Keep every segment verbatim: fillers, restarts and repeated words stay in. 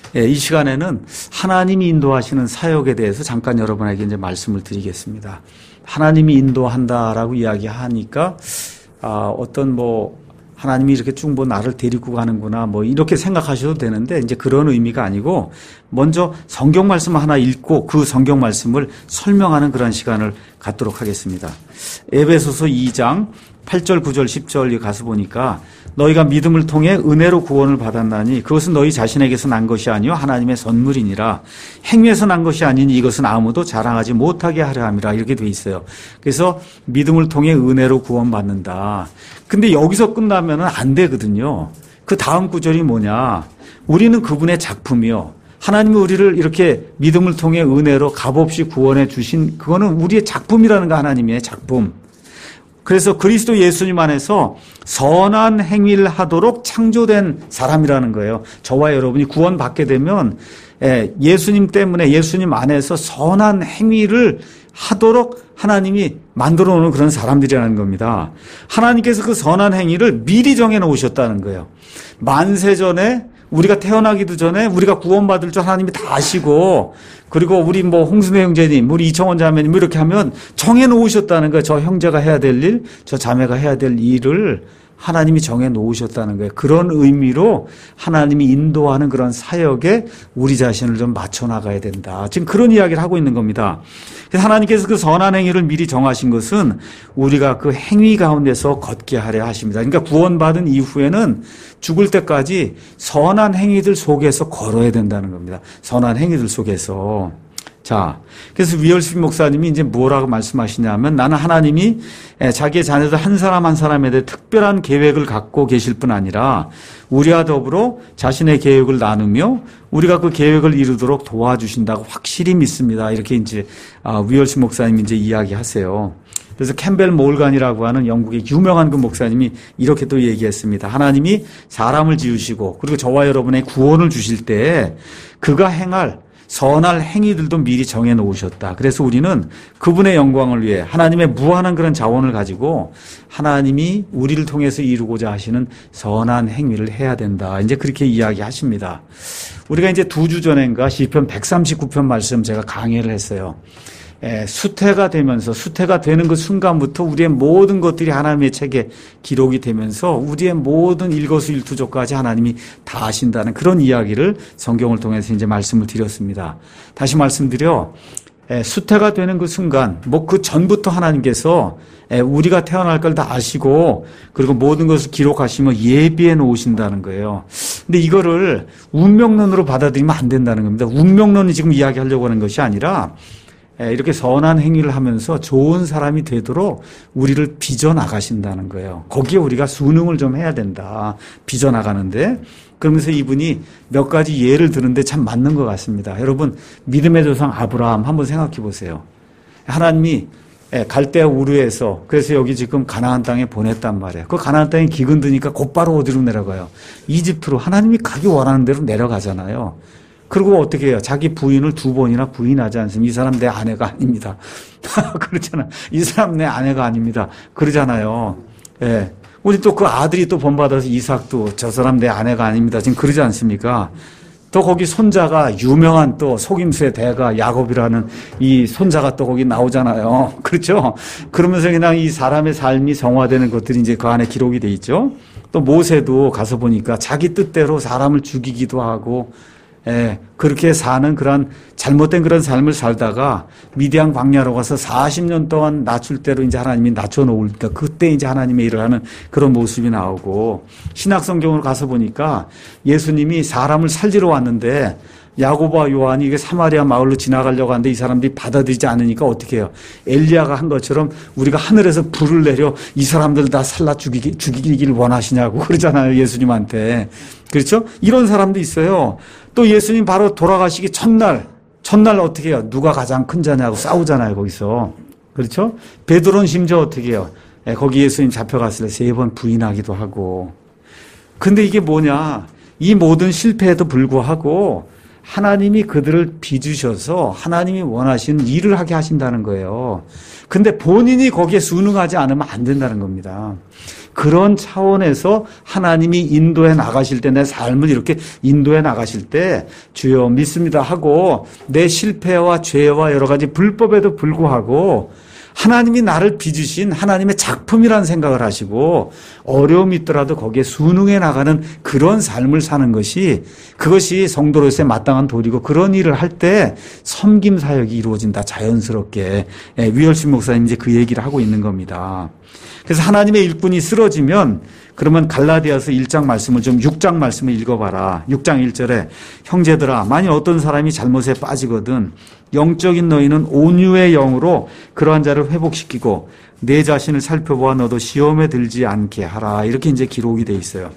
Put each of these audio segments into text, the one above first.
예, 이 시간에는 하나님이 인도하시는 사역에 대해서 잠깐 여러분에게 이제 말씀을 드리겠습니다. 하나님이 인도한다라고 이야기하니까 아, 어떤 뭐 하나님이 이렇게 쭉 뭐 나를 데리고 가는구나 뭐 이렇게 생각하셔도 되는데 이제 그런 의미가 아니고 먼저 성경 말씀 하나 읽고 그 성경 말씀을 설명하는 그런 시간을 갖도록 하겠습니다. 에베소서 이 장 팔 절 구 절 십 절에 가서 보니까 너희가 믿음을 통해 은혜로 구원을 받았나니 그것은 너희 자신에게서 난 것이 아니요 하나님의 선물이니라. 행위에서 난 것이 아니니 이것은 아무도 자랑하지 못하게 하려 함이라. 이렇게 돼 있어요. 그래서 믿음을 통해 은혜로 구원받는다. 근데 여기서 끝나면 안 되거든요. 그 다음 구절이 뭐냐. 우리는 그분의 작품이요. 하나님이 우리를 이렇게 믿음을 통해 은혜로 값없이 구원해 주신 그거는 우리의 작품이라는 거 하나님의 작품. 그래서 그리스도 예수님 안에서 선한 행위를 하도록 창조된 사람이라는 거예요. 저와 여러분이 구원받게 되면 예수님 때문에 예수님 안에서 선한 행위를 하도록 하나님이 만들어 놓은 그런 사람들이라는 겁니다. 하나님께서 그 선한 행위를 미리 정해 놓으셨다는 거예요. 만세 전에 우리가 태어나기도 전에 우리가 구원받을 줄 하나님이 다 아시고 그리고 우리 뭐 홍순회 형제님, 우리 이청원 자매님 이렇게 하면 정해 놓으셨다는 거예요. 저 형제가 해야 될 일, 저 자매가 해야 될 일을 하나님이 정해 놓으셨다는 거예요. 그런 의미로 하나님이 인도하는 그런 사역에 우리 자신을 좀 맞춰 나가야 된다. 지금 그런 이야기를 하고 있는 겁니다. 그래서 하나님께서 그 선한 행위를 미리 정하신 것은 우리가 그 행위 가운데서 걷게 하려 하십니다. 그러니까 구원받은 이후에는 죽을 때까지 선한 행위들 속에서 걸어야 된다는 겁니다. 선한 행위들 속에서. 자, 그래서 위얼스피 목사님이 이제 뭐라고 말씀하시냐면 나는 하나님이 자기의 자녀들 한 사람 한 사람에 대해 특별한 계획을 갖고 계실 뿐 아니라 우리와 더불어 자신의 계획을 나누며 우리가 그 계획을 이루도록 도와주신다고 확실히 믿습니다. 이렇게 이제 위얼스피 목사님이 이제 이야기하세요. 그래서 캠벨 몰간이라고 하는 영국의 유명한 그 목사님이 이렇게 또 얘기했습니다. 하나님이 사람을 지으시고 그리고 저와 여러분의 구원을 주실 때 그가 행할 선할 행위들도 미리 정해 놓으셨다. 그래서 우리는 그분의 영광을 위해 하나님의 무한한 그런 자원을 가지고 하나님이 우리를 통해서 이루고자 하시는 선한 행위를 해야 된다. 이제 그렇게 이야기하십니다. 우리가 이제 두 주 전인가 시편 백삼십구 편 말씀 제가 강의를 했어요. 예, 수태가 되면서 수태가 되는 그 순간부터 우리의 모든 것들이 하나님의 책에 기록이 되면서 우리의 모든 일거수일투족까지 하나님이 다 아신다는 그런 이야기를 성경을 통해서 이제 말씀을 드렸습니다. 다시 말씀드려 예, 수태가 되는 그 순간 뭐 그 전부터 하나님께서 예, 우리가 태어날 걸 다 아시고 그리고 모든 것을 기록하시며 예비해 놓으신다는 거예요. 근데 이거를 운명론으로 받아들이면 안 된다는 겁니다. 운명론이 지금 이야기하려고 하는 것이 아니라 이렇게 선한 행위를 하면서 좋은 사람이 되도록 우리를 빚어나가신다는 거예요. 거기에 우리가 순응을 좀 해야 된다. 빚어나가는데. 그러면서 이분이 몇 가지 예를 드는데 참 맞는 것 같습니다. 여러분 믿음의 조상 아브라함 한번 생각해 보세요. 하나님이 갈대아 우르에서 그래서 여기 지금 가나안 땅에 보냈단 말이에요. 그 가나안 땅에 기근 드니까 곧바로 어디로 내려가요? 이집트로. 하나님이 가기 원하는 대로 내려가잖아요. 그리고 어떻게 해요? 자기 부인을 두 번이나 부인하지 않습니까? 이 사람 내 아내가 아닙니다. 그렇잖아. 이 사람 내 아내가 아닙니다. 그러잖아요. 예. 우리 또 그 아들이 또 본받아서 이삭도 저 사람 내 아내가 아닙니다. 지금 그러지 않습니까? 또 거기 손자가 유명한 또 속임수의 대가 야곱이라는 이 손자가 또 거기 나오잖아요. 그렇죠? 그러면서 그냥 이 사람의 삶이 성화되는 것들이 이제 그 안에 기록이 돼 있죠. 또 모세도 가서 보니까 자기 뜻대로 사람을 죽이기도 하고 예, 그렇게 사는 그런 잘못된 그런 삶을 살다가 미디안 광야로 가서 사십 년 동안 낮출 대로 이제 하나님이 낮춰놓으니까 그때 이제 하나님의 일을 하는 그런 모습이 나오고 신약 성경으로 가서 보니까 예수님이 사람을 살리러 왔는데 야고보와 요한이 이게 사마리아 마을로 지나가려고 하는데 이 사람들이 받아들이지 않으니까 어떻게 해요? 엘리야가 한 것처럼 우리가 하늘에서 불을 내려 이 사람들 다 살라 죽이기, 죽이기를 원하시냐고 그러잖아요. 예수님한테. 그렇죠? 이런 사람도 있어요. 또 예수님 바로 돌아가시기 첫날, 첫날 어떻게 해요? 누가 가장 큰 자냐고 싸우잖아요. 거기서. 그렇죠? 베드로는 심지어 어떻게 해요? 거기 예수님 잡혀갔을 때 세 번 부인하기도 하고. 근데 이게 뭐냐? 이 모든 실패에도 불구하고 하나님이 그들을 빚으셔서 하나님이 원하시는 일을 하게 하신다는 거예요. 근데 본인이 거기에 순응하지 않으면 안 된다는 겁니다. 그런 차원에서 하나님이 인도해 나가실 때, 내 삶을 이렇게 인도해 나가실 때 주여 믿습니다 하고 내 실패와 죄와 여러 가지 불법에도 불구하고 하나님이 나를 빚으신 하나님의 작품이라는 생각을 하시고 어려움이 있더라도 거기에 순응해 나가는 그런 삶을 사는 것이, 그것이 성도로서의 마땅한 도리고, 그런 일을 할 때 섬김 사역이 이루어진다, 자연스럽게. 위얼신 목사님 이제 그 얘기를 하고 있는 겁니다. 그래서 하나님의 일꾼이 쓰러지면, 그러면 갈라디아서 일 장 말씀을 좀 육 장 말씀을 읽어봐라. 육 장 일 절에 형제들아, 만일 어떤 사람이 잘못에 빠지거든 영적인 너희는 온유의 영으로 그러한 자를 회복시키고 내 자신을 살펴보아 너도 시험에 들지 않게 하라. 이렇게 이제 기록이 돼 있어요.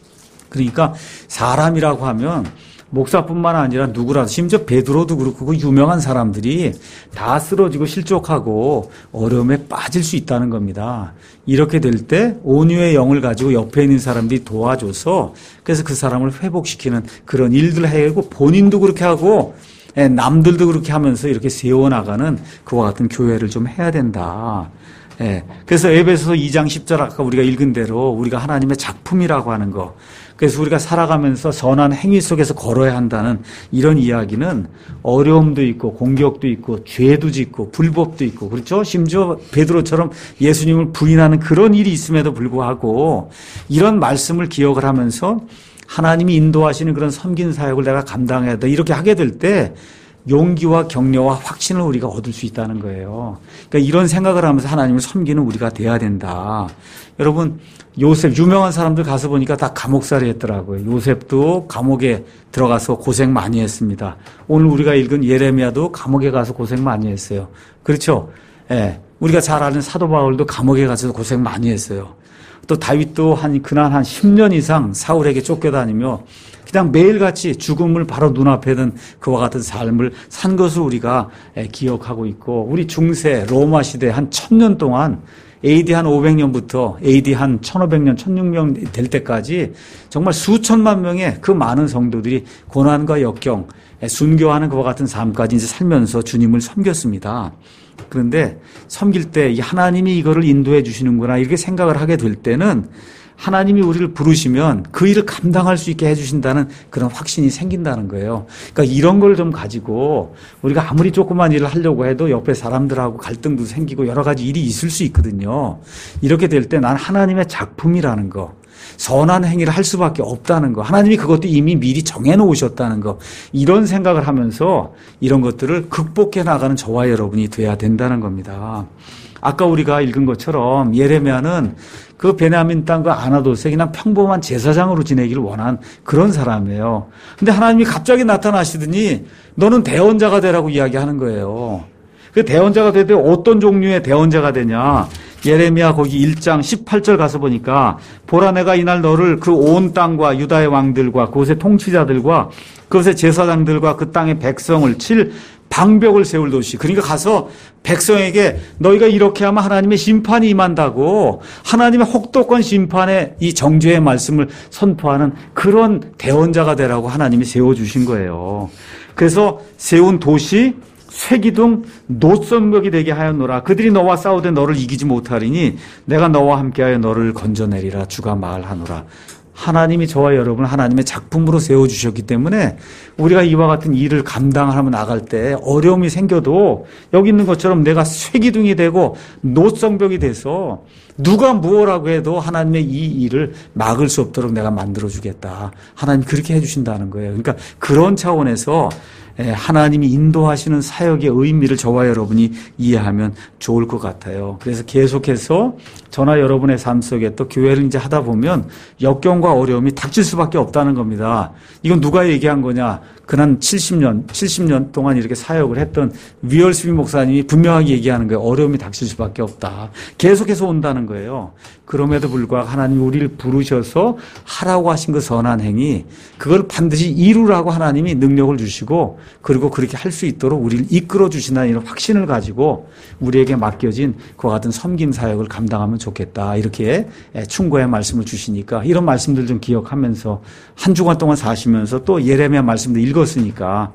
그러니까 사람이라고 하면 목사뿐만 아니라 누구라도, 심지어 베드로도 그렇고 그 유명한 사람들이 다 쓰러지고 실족하고 어려움에 빠질 수 있다는 겁니다. 이렇게 될 때 온유의 영을 가지고 옆에 있는 사람들이 도와줘서, 그래서 그 사람을 회복시키는 그런 일들을 해고 본인도 그렇게 하고 남들도 그렇게 하면서 이렇게 세워나가는 그와 같은 교회를 좀 해야 된다. 예. 그래서 에베소서 이 장 십 절 아까 우리가 읽은 대로 우리가 하나님의 작품이라고 하는 거, 그래서 우리가 살아가면서 선한 행위 속에서 걸어야 한다는 이런 이야기는 어려움도 있고 공격도 있고 죄도 짓고 불법도 있고, 그렇죠? 심지어 베드로처럼 예수님을 부인하는 그런 일이 있음에도 불구하고 이런 말씀을 기억을 하면서 하나님이 인도하시는 그런 섬긴 사역을 내가 감당해야 돼, 이렇게 하게 될 때 용기와 격려와 확신을 우리가 얻을 수 있다는 거예요. 그러니까 이런 생각을 하면서 하나님을 섬기는 우리가 돼야 된다. 여러분, 요셉, 유명한 사람들 가서 보니까 다 감옥살이 했더라고요. 요셉도 감옥에 들어가서 고생 많이 했습니다. 오늘 우리가 읽은 예레미야도 감옥에 가서 고생 많이 했어요. 그렇죠? 예. 우리가 잘 아는 사도 바울도 감옥에 가서 고생 많이 했어요. 또 다윗도 한, 그날 한 십 년 이상 사울에게 쫓겨다니며 그냥 매일같이 죽음을 바로 눈앞에 든 그와 같은 삶을 산 것을 우리가 기억하고 있고, 우리 중세 로마 시대 한 천 년 동안 에이디 한 오백 년부터 에이디 한 천오백 년, 천육백 년 될 때까지 정말 수천만 명의 그 많은 성도들이 고난과 역경, 순교하는 그와 같은 삶까지 이제 살면서 주님을 섬겼습니다. 그런데 섬길 때 이 하나님이 이거를 인도해 주시는구나 이렇게 생각을 하게 될 때는 하나님이 우리를 부르시면 그 일을 감당할 수 있게 해주신다는 그런 확신이 생긴다는 거예요. 그러니까 이런 걸 좀 가지고 우리가 아무리 조그만 일을 하려고 해도 옆에 사람들하고 갈등도 생기고 여러 가지 일이 있을 수 있거든요. 이렇게 될 때 난 하나님의 작품이라는 거, 선한 행위를 할 수밖에 없다는 거, 하나님이 그것도 이미 미리 정해놓으셨다는 거, 이런 생각을 하면서 이런 것들을 극복해 나가는 저와 여러분이 돼야 된다는 겁니다. 아까 우리가 읽은 것처럼 예레미야는 그 베냐민 땅 그 아나돗에 그냥 평범한 제사장으로 지내기를 원한 그런 사람이에요. 근데 하나님이 갑자기 나타나시더니 너는 대언자가 되라고 이야기하는 거예요. 그 대언자가 되되 어떤 종류의 대언자가 되냐? 예레미야 거기 일 장 십팔 절 가서 보니까 보라 내가 이날 너를 그 온 땅과 유다의 왕들과 그곳의 통치자들과 그곳의 제사장들과 그 땅의 백성을 칠 방벽을 세울 도시. 그러니까 가서 백성에게 너희가 이렇게 하면 하나님의 심판이 임한다고, 하나님의 혹독한 심판의 이 정죄의 말씀을 선포하는 그런 대언자가 되라고 하나님이 세워주신 거예요. 그래서 세운 도시 쇠기둥 노선벽이 되게 하였노라. 그들이 너와 싸우되 너를 이기지 못하리니 내가 너와 함께하여 너를 건져내리라. 주가 말하노라. 하나님이 저와 여러분을 하나님의 작품으로 세워주셨기 때문에 우리가 이와 같은 일을 감당하며 나갈 때 어려움이 생겨도 여기 있는 것처럼 내가 쇠기둥이 되고 노성벽이 돼서 누가 무엇라고 해도 하나님의 이 일을 막을 수 없도록 내가 만들어주겠다. 하나님 그렇게 해주신다는 거예요. 그러니까 그런 차원에서 하나님이 인도하시는 사역의 의미를 저와 여러분이 이해하면 좋을 것 같아요. 그래서 계속해서 저나 여러분의 삶 속에 또 교회를 이제 하다 보면 역경과 어려움이 닥칠 수밖에 없다는 겁니다. 이건 누가 얘기한 거냐? 그난 칠십 년, 칠십 년 동안 이렇게 사역을 했던 위얼스비 목사님이 분명하게 얘기하는 거예요. 어려움이 닥칠 수밖에 없다. 계속해서 온다는 거예요. 그럼에도 불구하고 하나님이 우리를 부르셔서 하라고 하신 그 선한 행위, 그걸 반드시 이루라고 하나님이 능력을 주시고 그리고 그렇게 할 수 있도록 우리를 이끌어 주신다는 이런 확신을 가지고 우리에게 맡겨진 그와 같은 섬김 사역을 감당하면 좋겠다. 이렇게 충고의 말씀을 주시니까 이런 말씀들 좀 기억하면서 한 주간 동안 사시면서 또 예레미야 말씀도 읽었으니까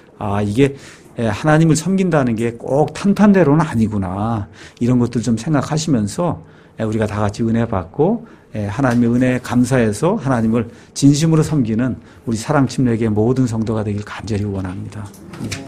아 이게 하나님을 섬긴다는 게 꼭 탄탄대로는 아니구나. 이런 것들 좀 생각하시면서 우리가 다 같이 은혜 받고 하나님의 은혜에 감사해서 하나님을 진심으로 섬기는 우리 사랑침례교회 모든 성도가 되길 간절히 원합니다.